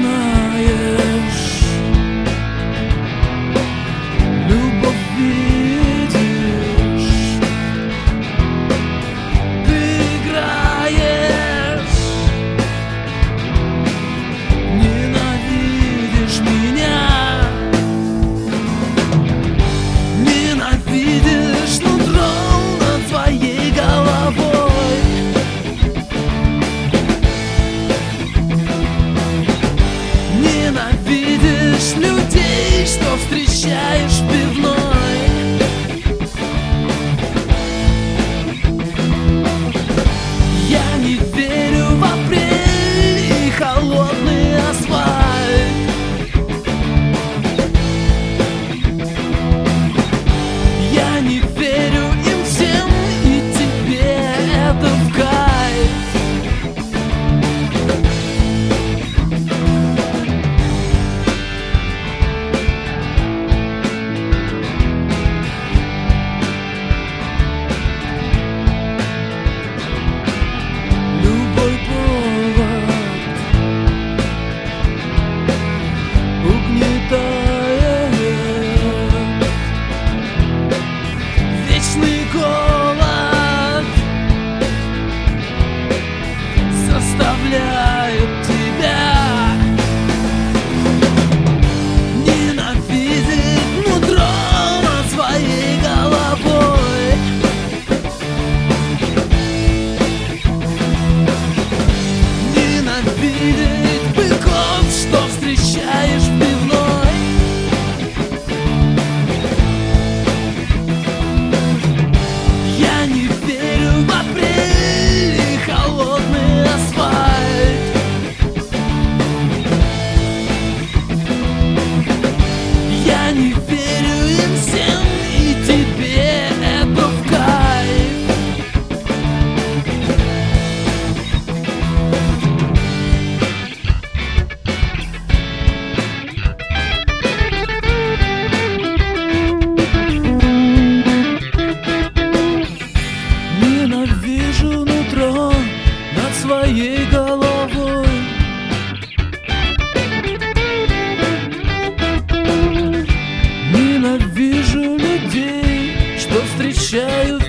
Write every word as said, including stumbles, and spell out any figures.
знаешь, любовь видишь, ты играешь, ненавидишь меня, ненавидишь нутром над твоей головой. Ненавидишь людей, что встречаешь в пивной. Я не верю в апрель и холодный асфальт. Я не верю им всем, и тебе это в кайф. Любой повод угнетает, вечный голод заставляет тебя ненавидеть нутром над своей головой. Ненавидеть быков, что встречаешь в пивной. Я не верю в апрель и холодный асфальт. Я не верю им всем, и тебе это в кайф. Ненавижу нутро над своей головой. Ненавижу людей, что встречаю в